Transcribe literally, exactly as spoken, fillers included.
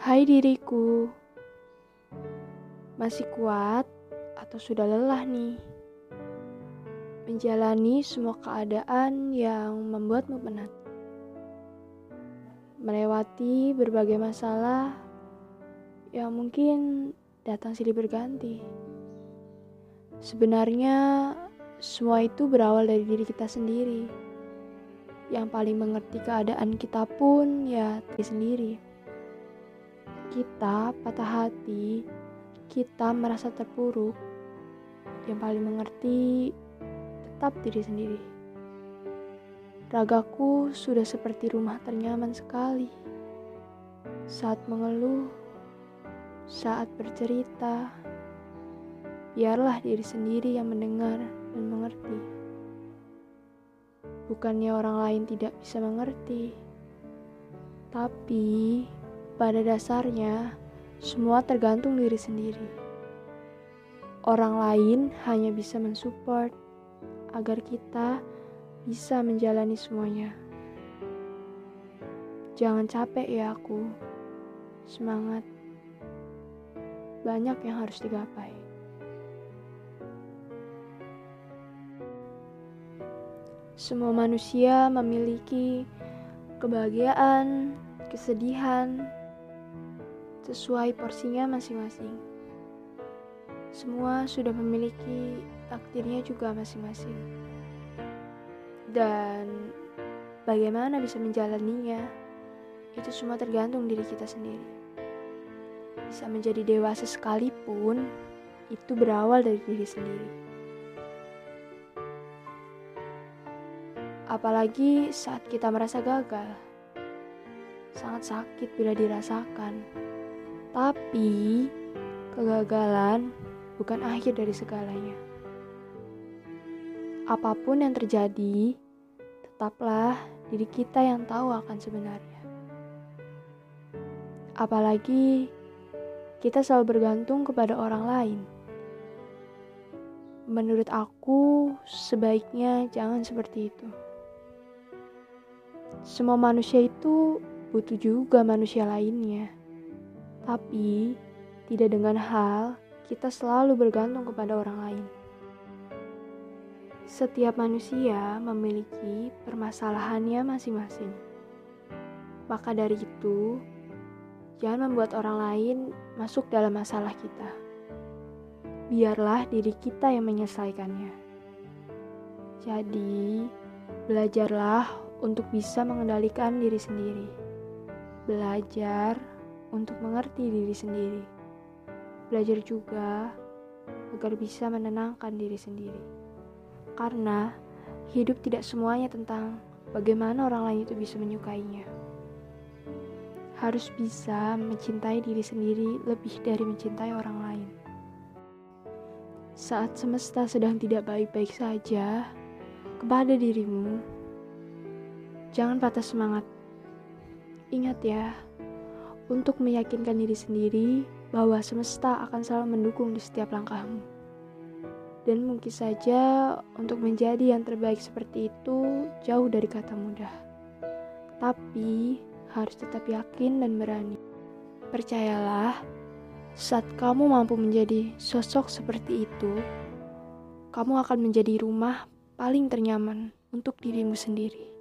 Hai diriku, masih kuat atau sudah lelah nih menjalani semua keadaan yang membuatmu penat? Melewati berbagai masalah yang mungkin datang silih berganti. Sebenarnya semua itu berawal dari diri kita sendiri. Yang paling mengerti keadaan kita pun ya diri sendiri. Kita patah hati, kita merasa terpuruk, yang paling mengerti tetap diri sendiri. Ragaku sudah seperti rumah ternyaman sekali. Saat mengeluh, saat bercerita, biarlah diri sendiri yang mendengar dan mengerti. Bukannya orang lain tidak bisa mengerti, tapi pada dasarnya, semua tergantung diri sendiri. Orang lain hanya bisa mensupport agar kita bisa menjalani semuanya. Jangan capek ya aku. Semangat. Banyak yang harus digapai. Semua manusia memiliki kebahagiaan, kesedihan, sesuai porsinya masing-masing. Semua sudah memiliki takdirnya juga masing-masing. Dan bagaimana bisa menjalaninya, itu semua tergantung diri kita sendiri. Bisa menjadi dewasa sekalipun, itu berawal dari diri sendiri. Apalagi saat kita merasa gagal. Sangat sakit bila dirasakan. Tapi, kegagalan bukan akhir dari segalanya. Apapun yang terjadi, tetaplah diri kita yang tahu akan sebenarnya. Apalagi, kita selalu bergantung kepada orang lain. Menurut aku, sebaiknya jangan seperti itu. Semua manusia itu butuh juga manusia lainnya. Tapi, tidak dengan hal kita selalu bergantung kepada orang lain. Setiap manusia memiliki permasalahannya masing-masing. Maka dari itu, jangan membuat orang lain masuk dalam masalah kita. Biarlah diri kita yang menyelesaikannya. Jadi, belajarlah untuk bisa mengendalikan diri sendiri. Belajar untuk mengerti diri sendiri. Belajar juga agar bisa menenangkan diri sendiri. Karena hidup tidak semuanya tentang bagaimana orang lain itu bisa menyukainya. Harus bisa mencintai diri sendiri lebih dari mencintai orang lain. Saat semesta sedang tidak baik-baik saja kepada dirimu, jangan patah semangat. Ingat ya, untuk meyakinkan diri sendiri bahwa semesta akan selalu mendukung di setiap langkahmu. Dan mungkin saja untuk menjadi yang terbaik seperti itu jauh dari kata mudah. Tapi harus tetap yakin dan berani. Percayalah, saat kamu mampu menjadi sosok seperti itu, kamu akan menjadi rumah paling ternyaman untuk dirimu sendiri.